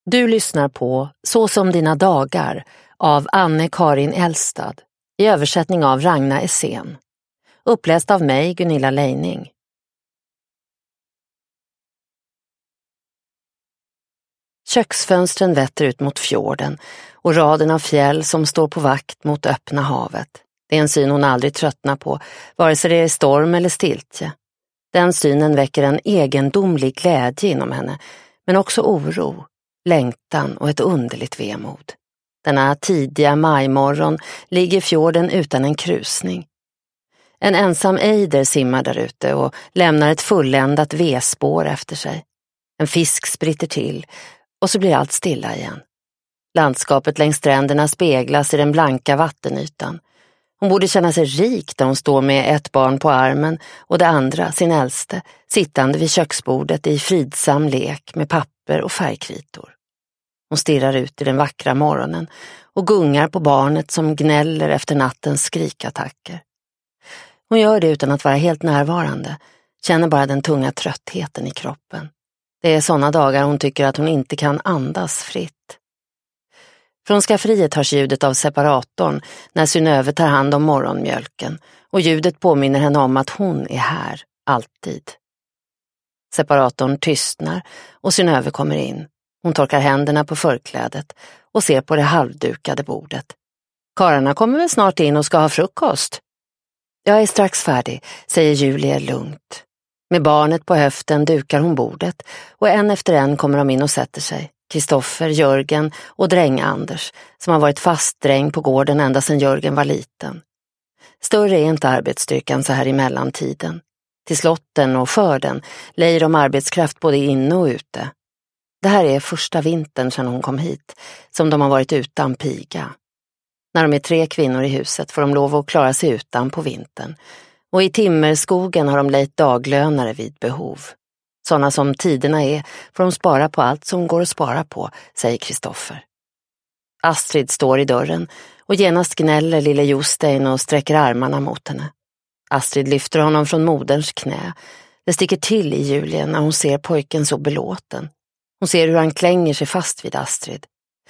Du lyssnar på Så som dina dagar av Anne-Karin Elstad i översättning av Ragna Essén. Uppläst av mig, Gunilla Leining. Köksfönstren vetter ut mot fjorden och raden av fjäll som står på vakt mot öppna havet. Det är en syn hon aldrig tröttnar på, vare sig det är storm eller stiltje. Den synen väcker en egendomlig glädje inom henne, men också oro, längtan och ett underligt vemod. Denna tidiga majmorgon ligger fjorden utan en krusning. En ensam ejder simmar där ute och lämnar ett fulländat V-spår efter sig. En fisk spritter till och så blir allt stilla igen. Landskapet längs stränderna speglas i den blanka vattenytan. Hon borde känna sig rik där hon står med ett barn på armen och det andra, sin äldste, sittande vid köksbordet i fridsam lek med papper och färgkritor. Hon stirrar ut i den vackra morgonen och gungar på barnet som gnäller efter nattens skrikattacker. Hon gör det utan att vara helt närvarande, känner bara den tunga tröttheten i kroppen. Det är sådana dagar hon tycker att hon inte kan andas fritt. Från skafferiet hörs ljudet av separatorn när Synöve tar hand om morgonmjölken och ljudet påminner henne om att hon är här, alltid. Separatorn tystnar och Synöve kommer in. Hon torkar händerna på förklädet och ser på det halvdukade bordet. Karlarna kommer väl snart in och ska ha frukost? Jag är strax färdig, säger Julie lugnt. Med barnet på höften dukar hon bordet och en efter en kommer de in och sätter sig. Kristoffer, Jörgen och dräng Anders, som har varit fast dräng på gården ända sedan Jörgen var liten. Större är inte arbetsstyrkan så här i mellantiden. Till slotten och skörden lejer de arbetskraft både inne och ute. Det här är första vintern sedan hon kom hit, som de har varit utan piga. När de är 3 kvinnor i huset får de lov att klara sig utan på vintern. Och i timmerskogen har de lejt daglönare vid behov. Sådana som tiderna är får de spara på allt som går att spara på, säger Kristoffer. Astrid står i dörren och genast gnäller lille Jostein och sträcker armarna mot henne. Astrid lyfter honom från moderns knä. Det sticker till i Julie när hon ser pojken så belåten. Hon ser hur han klänger sig fast vid Astrid.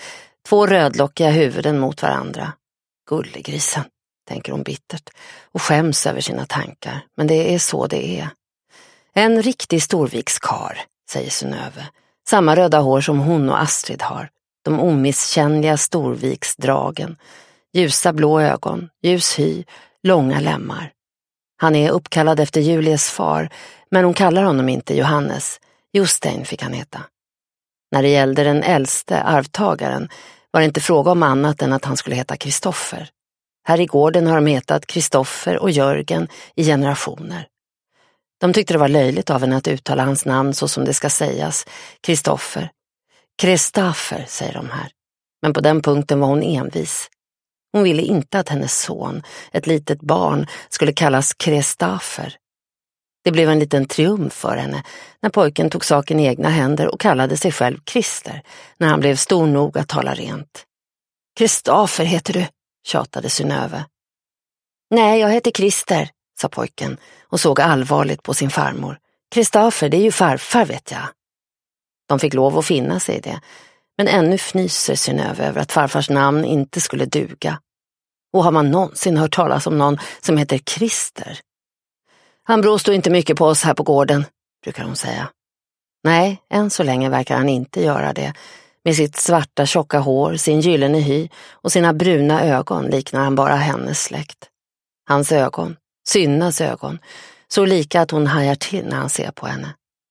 2 rödlockiga huvuden mot varandra. Gullegrisen, tänker hon bittert och skäms över sina tankar. Men det är så det är. En riktig storvikskar, säger Synöve. Samma röda hår som hon och Astrid har. De omisskännliga storviksdragen. Ljusa blå ögon, ljus hy, långa lemmar. Han är uppkallad efter Julies far, men hon kallar honom inte Johannes. Jostein fick han heta. När det gällde den äldste arvtagaren var det inte fråga om annat än att han skulle heta Kristoffer. Här i gården har de hetat Kristoffer och Jörgen i generationer. De tyckte det var löjligt av henne att uttala hans namn så som det ska sägas, Kristoffer. Kristoffer, säger de här. Men på den punkten var hon envis. Hon ville inte att hennes son, ett litet barn, skulle kallas Kristoffer. Det blev en liten triumf för henne när pojken tog saken i egna händer och kallade sig själv Krister när han blev stor nog att tala rent. Kristoffer heter du, tjatade Synöve. Nej, jag heter Krister, sa pojken och såg allvarligt på sin farmor. Kristoffer, det är ju farfar, vet jag. De fick lov att finna sig i det, men ännu fnyser Synöve över att farfars namn inte skulle duga. Och har man någonsin hört talas om någon som heter Krister? Han beror står inte mycket på oss här på gården, brukar hon säga. Nej, än så länge verkar han inte göra det. Med sitt svarta tjocka hår, sin gyllene hy och sina bruna ögon liknar han bara hennes släkt. Hans ögon, Synnas ögon, så lika att hon hajar till när han ser på henne.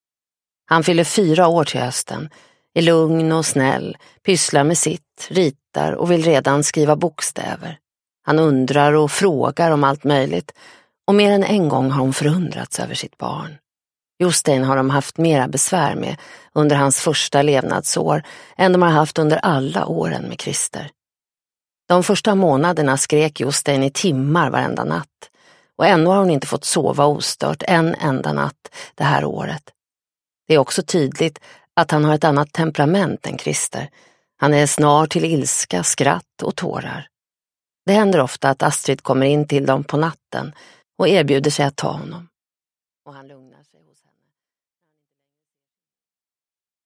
Han fyller 4 år till hösten, är lugn och snäll, pysslar med sitt, ritar och vill redan skriva bokstäver. Han undrar och frågar om allt möjligt och mer än en gång har hon förundrats över sitt barn. Jostein har de haft mera besvär med under hans första levnadsår än de har haft under alla åren med Krister. De första månaderna skrek Jostein i timmar varenda natt och ännu har hon inte fått sova ostört en enda natt det här året. Det är också tydligt att han har ett annat temperament än Krister. Han är snar till ilska, skratt och tårar. Det händer ofta att Astrid kommer in till dem på natten och erbjuder sig att ta honom. Och han